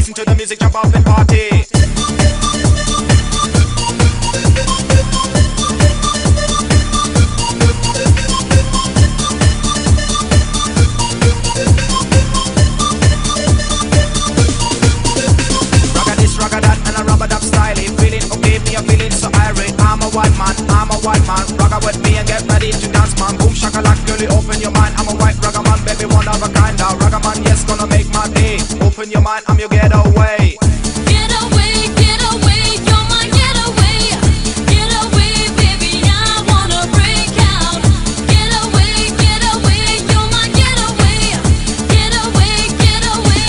listen to the music, jump up and party. Rock with me and get ready to dance, man. Boom shakalak, girlie, open your mind. I'm a white ragga man, baby, one of a kind. Now ragga man, yes, gonna make my day. Open your mind, I'm your getaway. Get away, you're my getaway. Get away, baby, I wanna break out. Get away, you're my getaway. Get away, get away.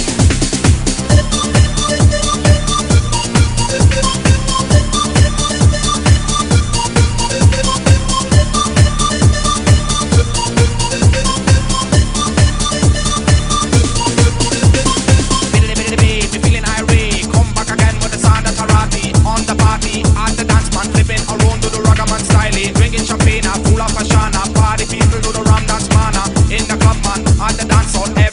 Drinking champagne, full of Ashana. Party people do the rum dance mana. In the club man, on the dance hall.